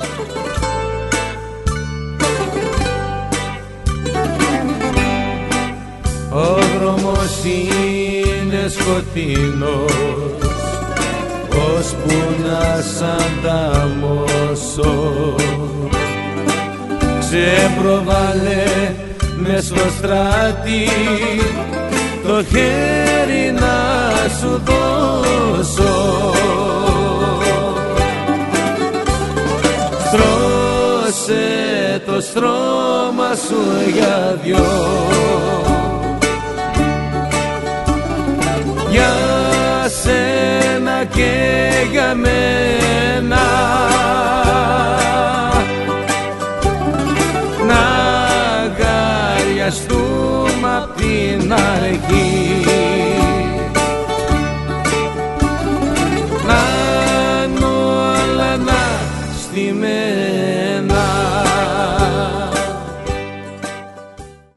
Ο δρόμος είναι σκοτεινός, ώσπου να σ' ανταμώσω. Ξεπροβάλε μες στο στράτη, το χέρι να σου δώσω. Στρώσε το στρώμα σου για δυο, για σένα και για μένα, να αγκαλιαστούμε απ' την αρχή, να είναι όλα να στη μέση.